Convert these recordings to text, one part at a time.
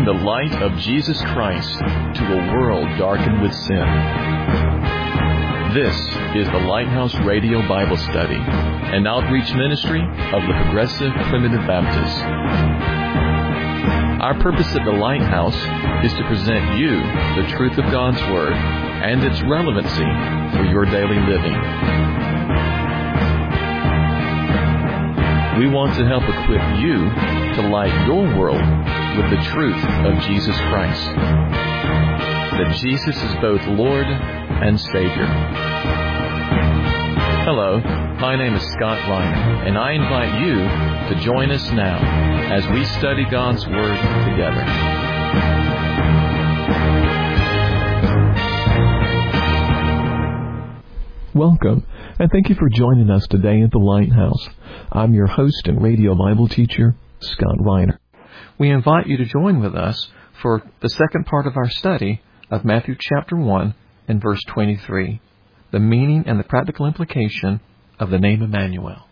bring the light of Jesus Christ to a world darkened with sin. This is the Lighthouse Radio Bible Study, an outreach ministry of the Progressive Primitive Baptists. Our purpose at the Lighthouse is to present you the truth of God's Word and its relevancy for your daily living. We want to help equip you to light your world with the truth of Jesus Christ. That Jesus is both Lord and Savior. Hello, my name is Scott Reiner, and I invite you to join us now as we study God's Word together. Welcome, and thank you for joining us today at the Lighthouse. I'm your host and radio Bible teacher, Scott Reiner. We invite you to join with us for the second part of our study of Matthew chapter 1 and verse 23, the meaning and the practical implication of the name Emmanuel.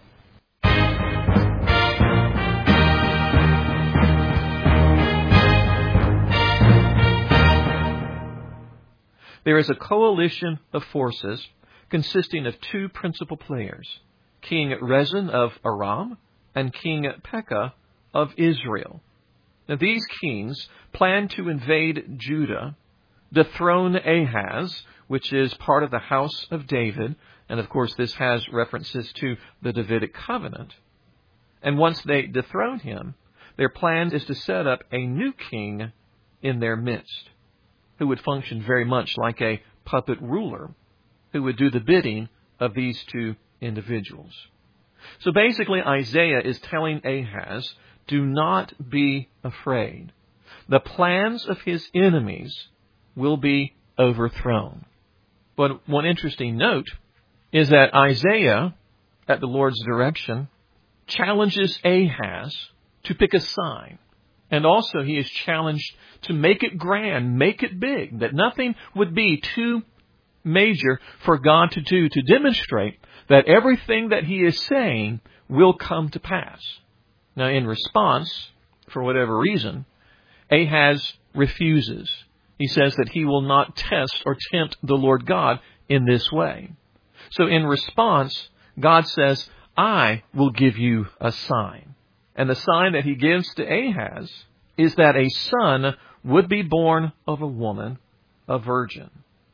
There is a coalition of forces consisting of two principal players, King Rezin of Aram and King Pekah of Israel. Now, these kings plan to invade Judah, dethrone Ahaz, which is part of the house of David, and of course this has references to the Davidic covenant. And once they dethrone him, their plan is to set up a new king in their midst, who would function very much like a puppet ruler, who would do the bidding of these two individuals. So basically, Isaiah is telling Ahaz, do not be afraid. The plans of his enemies will be overthrown. But one interesting note is that Isaiah, at the Lord's direction, challenges Ahaz to pick a sign. And also he is challenged to make it grand, make it big, that nothing would be too major for God to do to demonstrate that everything that he is saying will come to pass. Now, in response, for whatever reason, Ahaz refuses. He says that he will not test or tempt the Lord God in this way. So in response, God says, I will give you a sign. And the sign that he gives to Ahaz is that a son would be born of a woman, a virgin.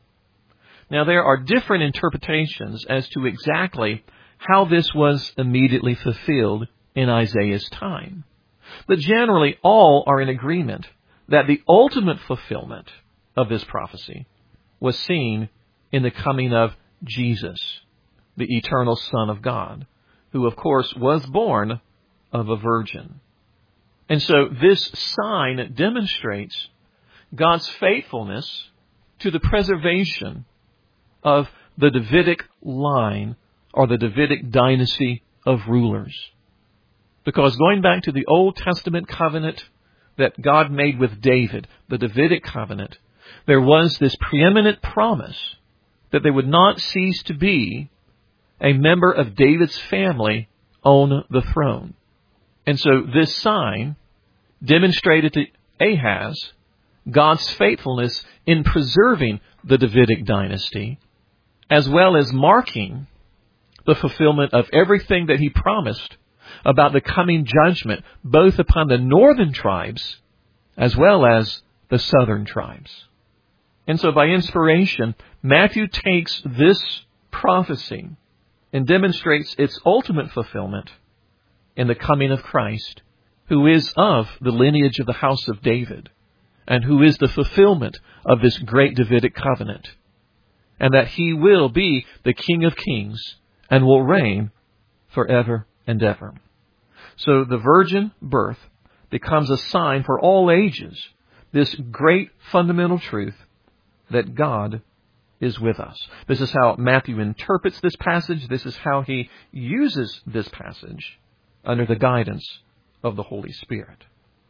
Now, there are different interpretations as to exactly how this was immediately fulfilled in Isaiah's time. But generally, all are in agreement that the ultimate fulfillment of this prophecy was seen in the coming of Jesus, the eternal Son of God, who, of course, was born of a virgin. And so this sign demonstrates God's faithfulness to the preservation of the Davidic line or the Davidic dynasty of rulers. Because going back to the Old Testament covenant that God made with David, the Davidic covenant, there was this preeminent promise that there would not cease to be a member of David's family on the throne. And so this sign demonstrated to Ahaz God's faithfulness in preserving the Davidic dynasty, as well as marking the fulfillment of everything that he promised about the coming judgment, both upon the northern tribes as well as the southern tribes. And so by inspiration, Matthew takes this prophecy and demonstrates its ultimate fulfillment in the coming of Christ, who is of the lineage of the house of David, and who is the fulfillment of this great Davidic covenant, and that he will be the King of Kings and will reign forever and ever. So the virgin birth becomes a sign for all ages, this great fundamental truth that God is with us. This is how Matthew interprets this passage. This is how he uses this passage under the guidance of the Holy Spirit.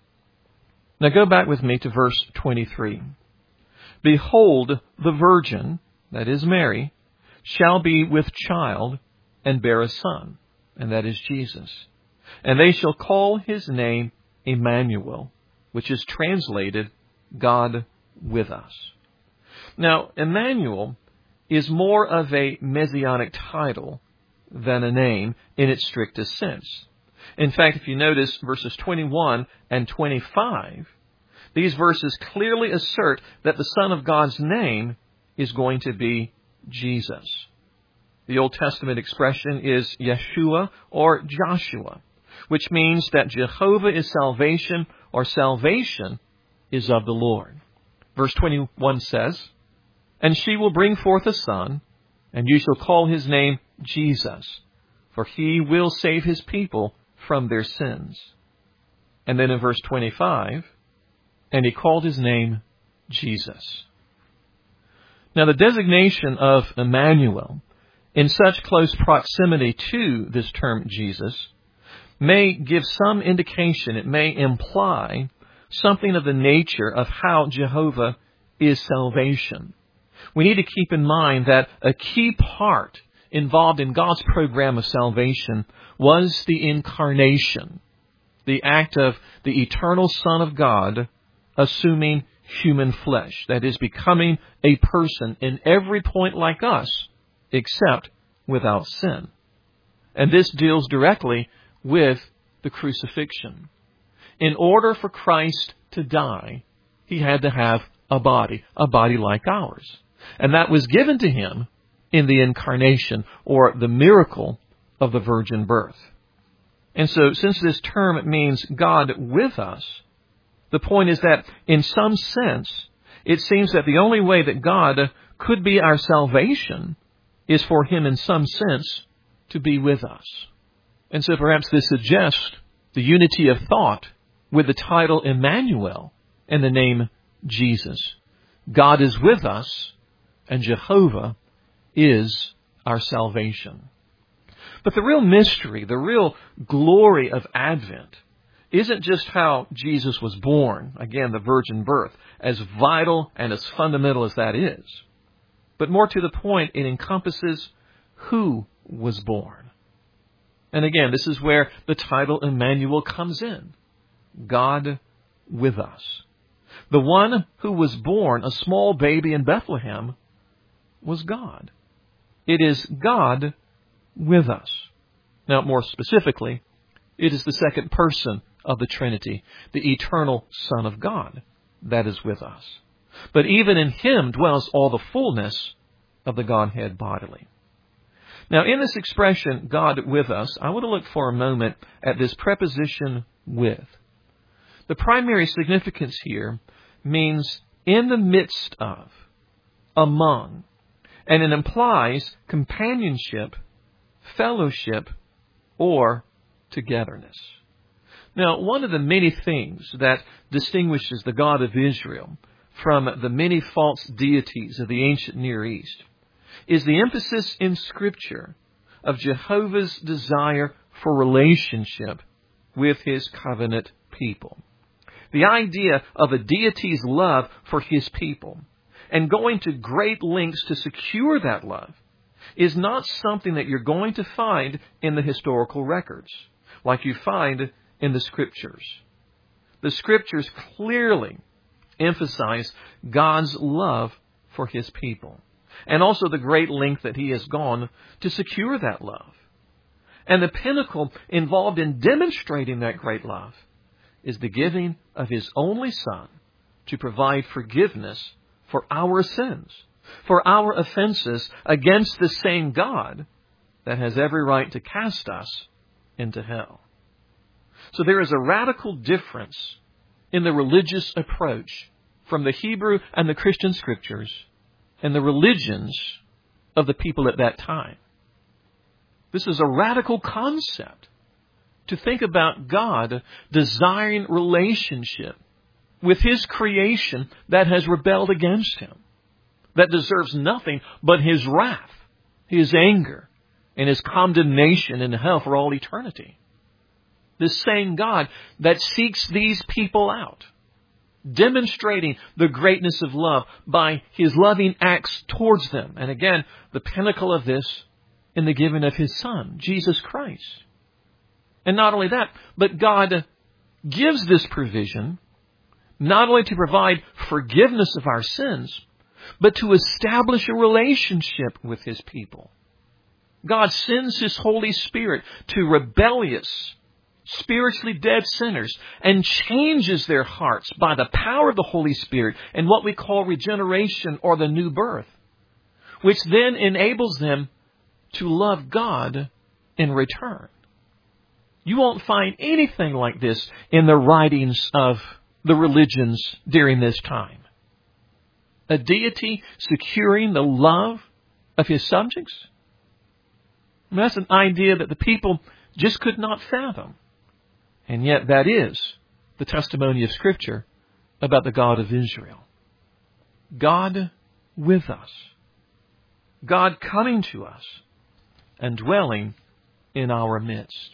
Now go back with me to verse 23. Behold, the virgin, that is Mary, shall be with child and bear a son, and that is Jesus. And they shall call his name Emmanuel, which is translated God with us. Now, Emmanuel is more of a messianic title than a name in its strictest sense. In fact, if you notice verses 21 and 25, these verses clearly assert that the Son of God's name is going to be Jesus. The Old Testament expression is Yeshua or Joshua, which means that Jehovah is salvation, or salvation is of the Lord. Verse 21 says, "And she will bring forth a son, and you shall call his name Jesus, for he will save his people from their sins." And then in verse 25, "And he called his name Jesus." Now the designation of Emmanuel, in such close proximity to this term Jesus, may give some indication, it may imply something of the nature of how Jehovah is salvation. We need to keep in mind that a key part involved in God's program of salvation was the incarnation, the act of the eternal Son of God assuming human flesh, that is, becoming a person in every point like us, except without sin. And this deals directly with the crucifixion. In order for Christ to die, he had to have a body like ours. And that was given to him in the incarnation, or the miracle of the virgin birth. And so, since this term means God with us, the point is that, in some sense, it seems that the only way that God could be our salvation is for him, in some sense, to be with us. And so perhaps this suggests the unity of thought with the title Emmanuel and the name Jesus. God is with us, and Jehovah is our salvation. But the real mystery, the real glory of Advent, isn't just how Jesus was born, again, the virgin birth, as vital and as fundamental as that is. But more to the point, it encompasses who was born. And again, this is where the title Emmanuel comes in. God with us. The one who was born, a small baby in Bethlehem, was God. It is God with us. Now, more specifically, it is the second person of the Trinity, the eternal Son of God, that is with us. But even in him dwells all the fullness of the Godhead bodily. Now, in this expression, God with us, I want to look for a moment at this preposition with. The primary significance here means in the midst of, among, and it implies companionship, fellowship, or togetherness. Now, one of the many things that distinguishes the God of Israel from the many false deities of the ancient Near East is the emphasis in Scripture of Jehovah's desire for relationship with his covenant people. The idea of a deity's love for his people and going to great lengths to secure that love is not something that you're going to find in the historical records like you find in the Scriptures. The Scriptures clearly emphasize God's love for his people, and also the great length that he has gone to secure that love. And the pinnacle involved in demonstrating that great love is the giving of his only Son to provide forgiveness for our sins, for our offenses against the same God that has every right to cast us into hell. So there is a radical difference in the religious approach from the Hebrew and the Christian Scriptures and the religions of the people at that time. This is a radical concept to think about God desiring relationship with his creation that has rebelled against him, that deserves nothing but his wrath, his anger, and his condemnation in hell for all eternity. This same God that seeks these people out, demonstrating the greatness of love by his loving acts towards them. And again, the pinnacle of this in the giving of his Son, Jesus Christ. And not only that, but God gives this provision not only to provide forgiveness of our sins, but to establish a relationship with His people. God sends His Holy Spirit to rebellious, spiritually dead sinners and changes their hearts by the power of the Holy Spirit and what we call regeneration or the new birth, which then enables them to love God in return. You won't find anything like this in the writings of the religions during this time. A deity securing the love of His subjects? That's an idea that the people just could not fathom. And yet that is the testimony of Scripture about the God of Israel. God with us. God coming to us and dwelling in our midst.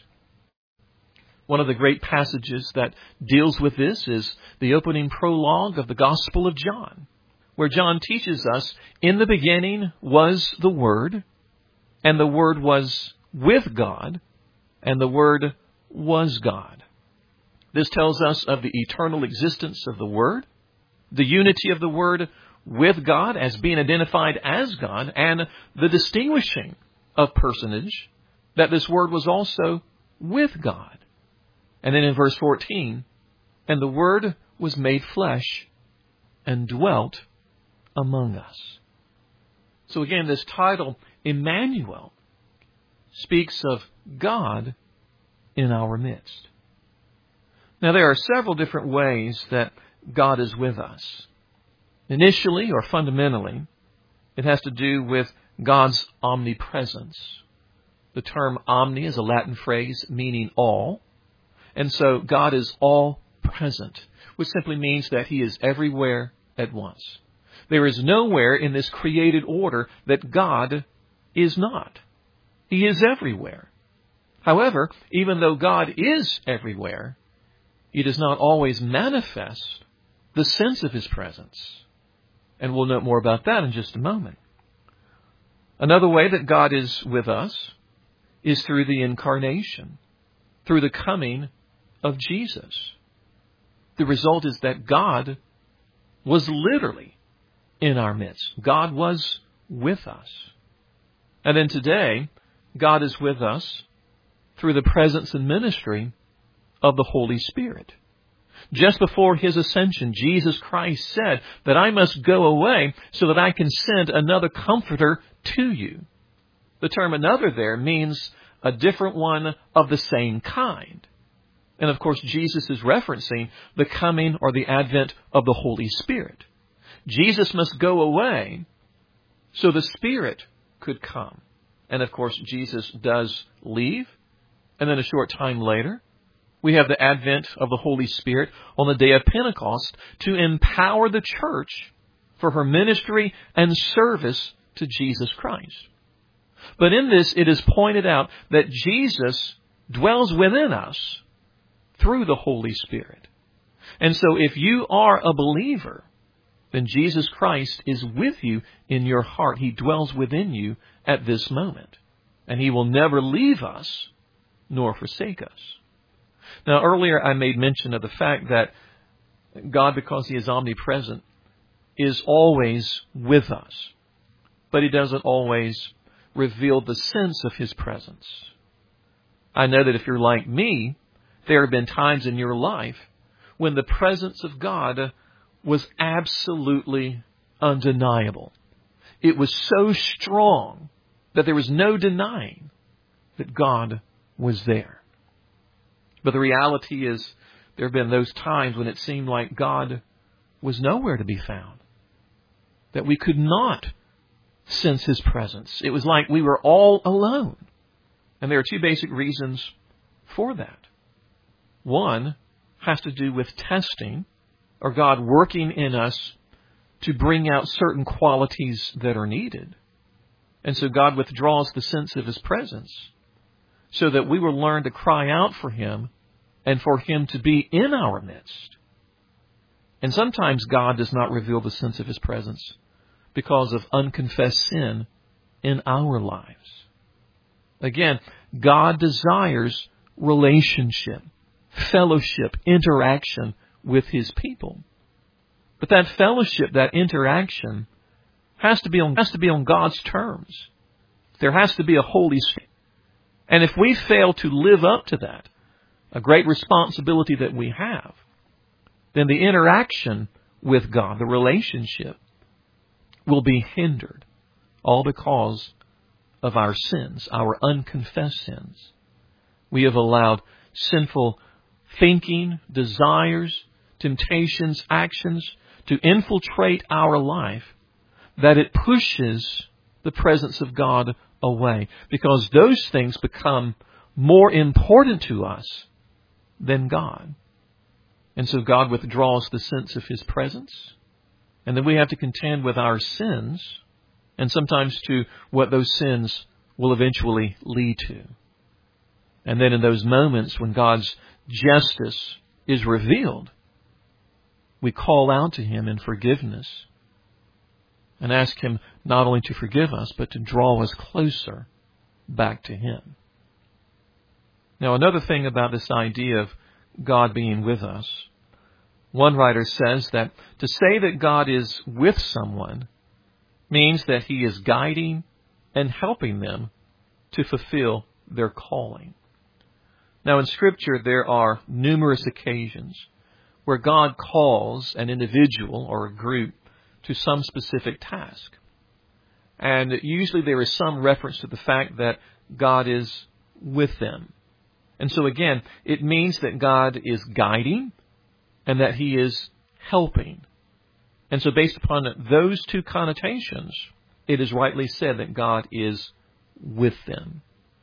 One of the great passages that deals with this is the opening prologue of the Gospel of John, where John teaches us, in the beginning was the Word, and the Word was with God, and the Word was God. This tells us of the eternal existence of the Word, the unity of the Word with God as being identified as God, and the distinguishing of personage, that this Word was also with God. And then in verse 14, and the Word was made flesh and dwelt among us. So again, this title, Emmanuel, speaks of God in our midst. Now, there are several different ways that God is with us. Initially, or fundamentally, it has to do with God's omnipresence. The term omni is a Latin phrase meaning all. And so God is all present, which simply means that He is everywhere at once. There is nowhere in this created order that God is not. He is everywhere. However, even though God is everywhere, He does not always manifest the sense of His presence. And we'll note more about that in just a moment. Another way that God is with us is through the incarnation, through the coming of Jesus. The result is that God was literally in our midst. God was with us. And then today, God is with us through the presence and ministry of the Holy Spirit. Just before His ascension, Jesus Christ said that I must go away so that I can send another comforter to you. The term another there means a different one of the same kind. And of course, Jesus is referencing the coming or the advent of the Holy Spirit. Jesus must go away so the Spirit could come. And of course, Jesus does leave. And then a short time later, we have the advent of the Holy Spirit on the day of Pentecost to empower the church for her ministry and service to Jesus Christ. But in this, it is pointed out that Jesus dwells within us through the Holy Spirit. And so if you are a believer, then Jesus Christ is with you in your heart. He dwells within you at this moment. And He will never leave us nor forsake us. Now, earlier I made mention of the fact that God, because He is omnipresent, is always with us. But He doesn't always reveal the sense of His presence. I know that if you're like me, there have been times in your life when the presence of God was absolutely undeniable. It was so strong that there was no denying that God was there. But the reality is, there have been those times when it seemed like God was nowhere to be found, that we could not sense His presence. It was like we were all alone. And there are two basic reasons for that. One has to do with testing, or God working in us to bring out certain qualities that are needed. And so God withdraws the sense of His presence so that we will learn to cry out for Him and for Him to be in our midst. And sometimes God does not reveal the sense of His presence because of unconfessed sin in our lives. Again, God desires relationship, fellowship, interaction with His people. But that fellowship, that interaction, has to be on God's terms. There has to be a Holy Spirit. And if we fail to live up to that, a great responsibility that we have, then the interaction with God, the relationship, will be hindered, all because of our sins, our unconfessed sins. We have allowed sinful thinking, desires, temptations, actions to infiltrate our life, that it pushes the presence of God away, because those things become more important to us than God. And so God withdraws the sense of His presence, and then we have to contend with our sins, and sometimes to what those sins will eventually lead to. And then in those moments when God's justice is revealed, we call out to Him in forgiveness and ask Him not only to forgive us, but to draw us closer back to Him. Now, another thing about this idea of God being with us, one writer says that to say that God is with someone means that He is guiding and helping them to fulfill their calling. Now, in Scripture, there are numerous occasions where God calls an individual or a group to some specific task. And usually there is some reference to the fact that God is with them. And so again, it means that God is guiding and that He is helping. And so based upon those two connotations, it is rightly said that God is with them.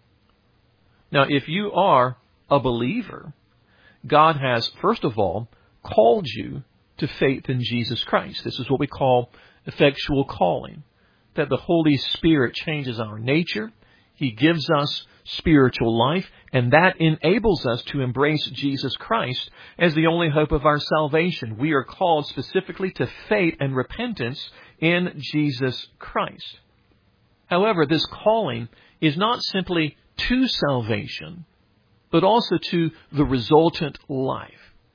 Now, if you are a believer, God has, first of all, called you to faith in Jesus Christ. This is what we call effectual calling, that the Holy Spirit changes our nature. He gives us spiritual life, and that enables us to embrace Jesus Christ as the only hope of our salvation. We are called specifically to faith and repentance in Jesus Christ. However, this calling is not simply to salvation, but also to the resultant life.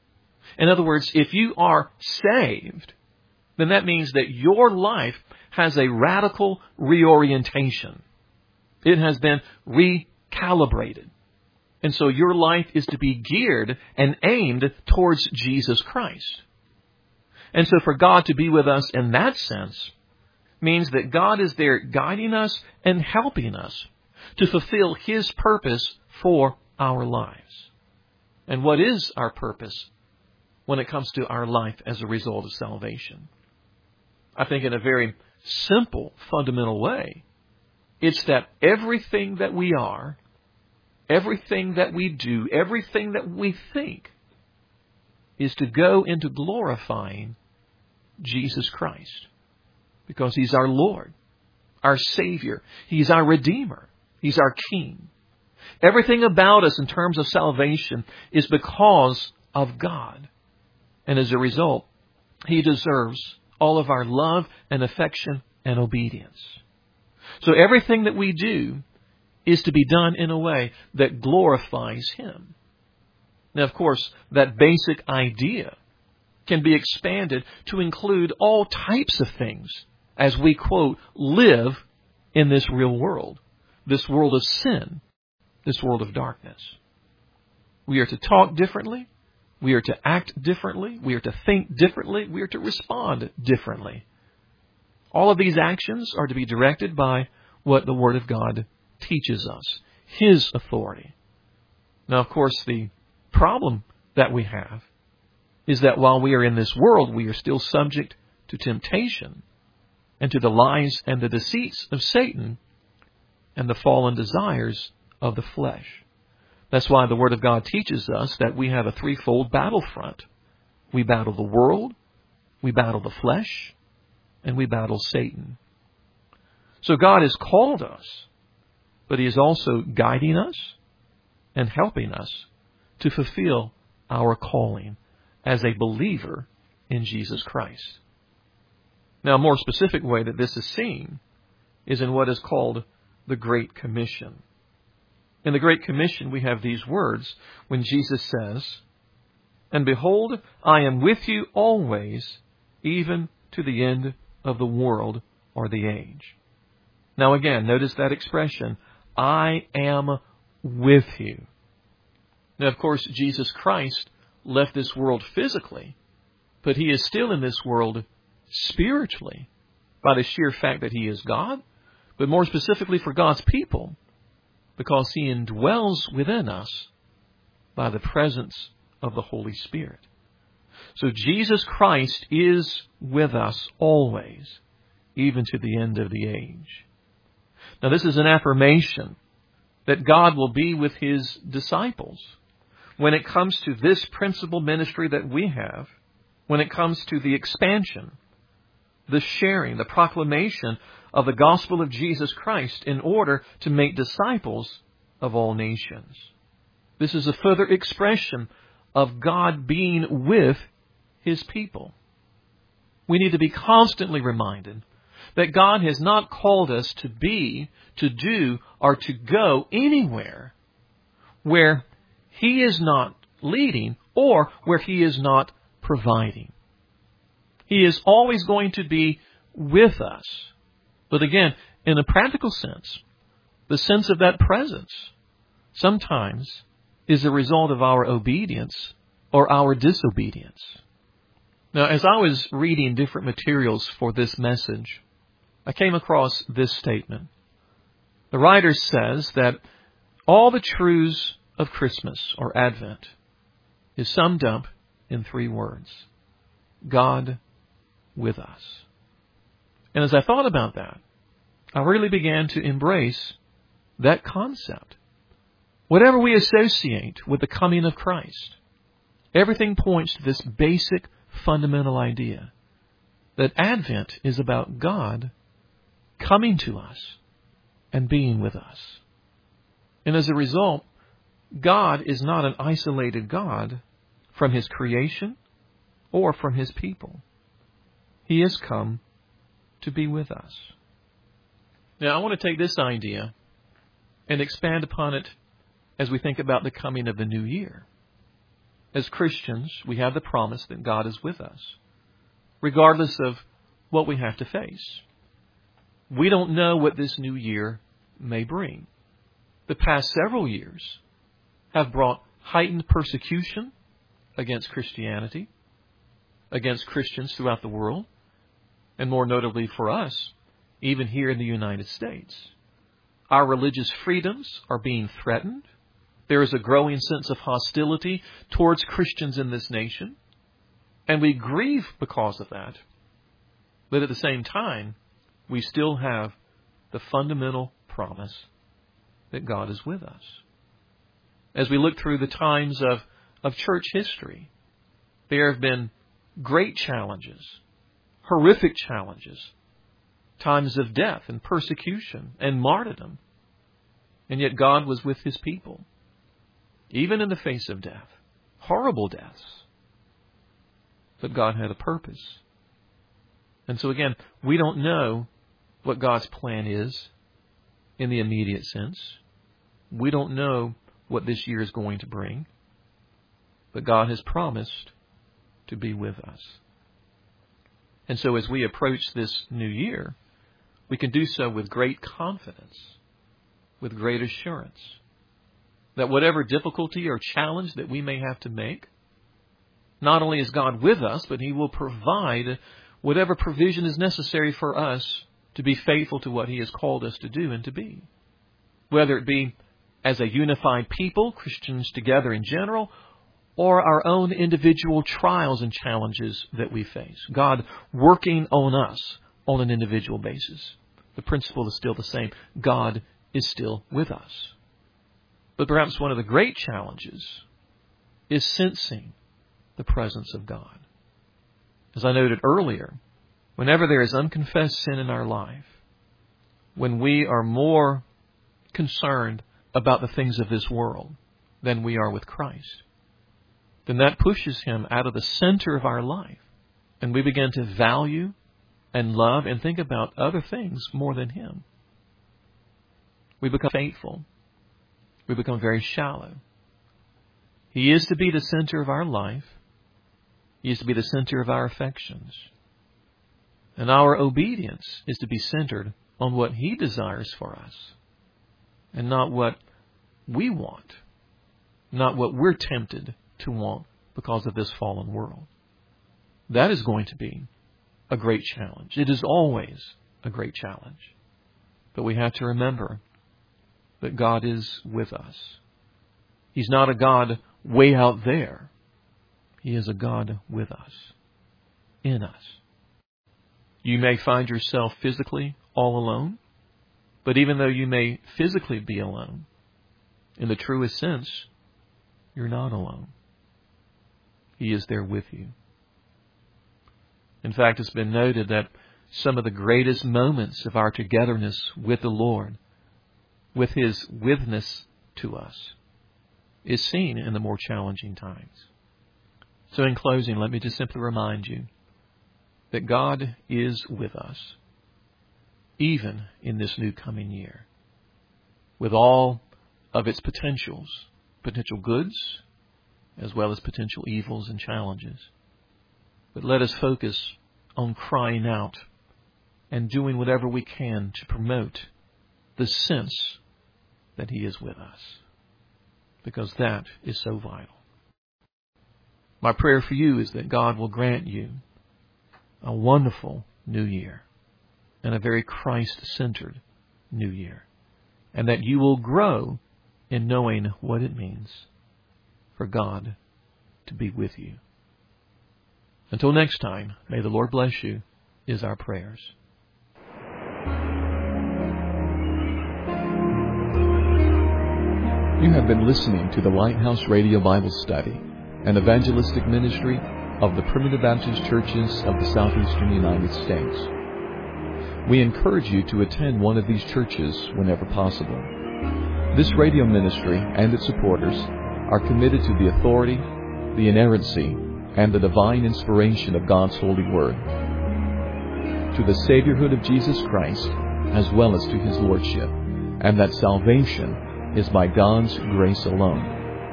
In other words, if you are saved, then that means that your life has a radical reorientation. It has been recalibrated. And so your life is to be geared and aimed towards Jesus Christ. And so for God to be with us in that sense means that God is there guiding us and helping us to fulfill His purpose for our lives. And what is our purpose when it comes to our life as a result of salvation? I think in a very simple, fundamental way, it's that everything that we are, everything that we do, everything that we think is to go into glorifying Jesus Christ. Because He's our Lord, our Savior. He's our Redeemer. He's our King. Everything about us in terms of salvation is because of God. And as a result, He deserves all of our love and affection and obedience. So everything that we do is to be done in a way that glorifies Him. Now, of course, that basic idea can be expanded to include all types of things as we, quote, live in this real world, this world of sin, this world of darkness. We are to talk differently. We are to act differently. We are to think differently. We are to respond differently. All of these actions are to be directed by what the Word of God teaches us, His authority. Now, of course, the problem that we have is that while we are in this world, we are still subject to temptation and to the lies and the deceits of Satan and the fallen desires of the flesh. That's why the Word of God teaches us that we have a threefold battlefront. We battle the world, we battle the flesh, and we battle Satan. So God has called us, but He is also guiding us and helping us to fulfill our calling as a believer in Jesus Christ. Now, a more specific way that this is seen is in what is called the Great Commission. In the Great Commission, we have these words when Jesus says, "And behold, I am with you always, even to the end of the world or the age. Now again, notice that expression, I am with you. Now, of course, Jesus Christ left this world physically, but He is still in this world spiritually by the sheer fact that He is God, but more specifically for God's people, because He indwells within us by the presence of the Holy Spirit. So Jesus Christ is with us always, even to the end of the age. Now, this is an affirmation that God will be with His disciples when it comes to this principal ministry that we have, when it comes to the expansion, the sharing, the proclamation of the gospel of Jesus Christ in order to make disciples of all nations. This is a further expression of God being with His people. We need to be constantly reminded that God has not called us to be, to do, or to go anywhere where He is not leading or where He is not providing. He is always going to be with us. But again, in a practical sense, the sense of that presence sometimes is a result of our obedience or our disobedience. Now, as I was reading different materials for this message, I came across this statement. The writer says that all the truths of Christmas or Advent is summed up in 3 words. God with us. And as I thought about that, I really began to embrace that concept. Whatever we associate with the coming of Christ, everything points to this basic fundamental idea that Advent is about God coming to us and being with us. And as a result, God is not an isolated God from His creation or from His people. He has come to be with us. Now, I want to take this idea and expand upon it as we think about the coming of the new year. As Christians, we have the promise that God is with us, regardless of what we have to face. We don't know what this new year may bring. The past several years have brought heightened persecution against Christianity, against Christians throughout the world, and more notably for us, even here in the United States. Our religious freedoms are being threatened. There is a growing sense of hostility towards Christians in this nation, and we grieve because of that. But at the same time, we still have the fundamental promise that God is with us. As we look through the times of church history, there have been great challenges, horrific challenges, times of death and persecution and martyrdom. And yet God was with His people, even in the face of death, horrible deaths. But God had a purpose. And so again, we don't know what God's plan is in the immediate sense. We don't know what this year is going to bring. But God has promised to be with us. And so as we approach this new year, we can do so with great confidence, with great assurance, that whatever difficulty or challenge that we may have to make, not only is God with us, but He will provide whatever provision is necessary for us to be faithful to what He has called us to do and to be. Whether it be as a unified people, Christians together in general, or our own individual trials and challenges that we face. God working on us on an individual basis. The principle is still the same. God is still with us. But perhaps one of the great challenges is sensing the presence of God. As I noted earlier, whenever there is unconfessed sin in our life, when we are more concerned about the things of this world than we are with Christ, then that pushes Him out of the center of our life, and we begin to value and love and think about other things more than Him. We become faithful. We become very shallow. He is to be the center of our life. He is to be the center of our affections. And our obedience is to be centered on what He desires for us, and not what we want, not what we're tempted to want because of this fallen world. That is going to be a great challenge. It is always a great challenge. But we have to remember that God is with us. He's not a God way out there. He is a God with us, in us. You may find yourself physically all alone, but even though you may physically be alone, in the truest sense, you're not alone. He is there with you. In fact, it's been noted that some of the greatest moments of our togetherness with the Lord, with His witness to us, is seen in the more challenging times. So in closing, let me just simply remind you that God is with us, even in this new coming year, with all of its potential goods, as well as potential evils and challenges. But let us focus on crying out and doing whatever we can to promote the sense that He is with us, because that is so vital. My prayer for you is that God will grant you a wonderful new year and a very Christ-centered new year, and that you will grow in knowing what it means for God to be with you. Until next time, may the Lord bless you, is our prayers. You have been listening to the Lighthouse Radio Bible Study, an evangelistic ministry of the Primitive Baptist Churches of the Southeastern United States. We encourage you to attend one of these churches whenever possible. This radio ministry and its supporters are committed to the authority, the inerrancy, and the divine inspiration of God's holy word, to the Saviorhood of Jesus Christ, as well as to His Lordship, and that salvation is by God's grace alone.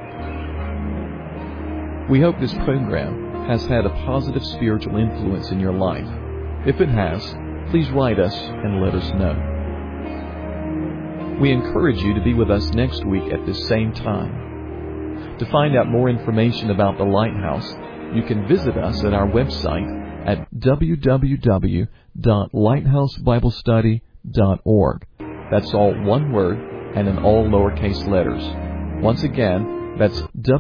We hope this program has had a positive spiritual influence in your life. If it has, please write us and let us know. We encourage you to be with us next week at this same time. To find out more information about the Lighthouse, you can visit us at our website at www.lighthousebiblestudy.org. That's all one word and in all lowercase letters. Once again, that's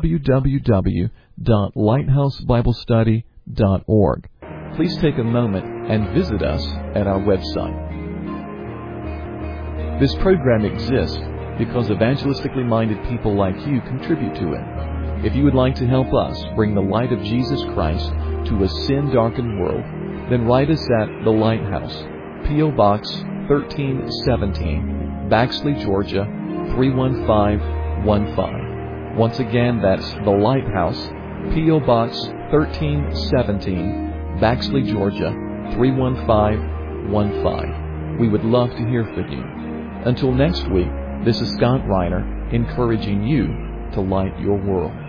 www.lighthousebiblestudy.org. Please take a moment and visit us at our website. This program exists because evangelistically minded people like you contribute to it. If you would like to help us bring the light of Jesus Christ to a sin-darkened world, then write us at The Lighthouse, P.O. Box 1317, Baxley, Georgia 31515. Once again, that's The Lighthouse, P.O. Box 1317, Baxley, Georgia 31515. We would love to hear from you. Until next week, this is Scott Reiner encouraging you to light your world.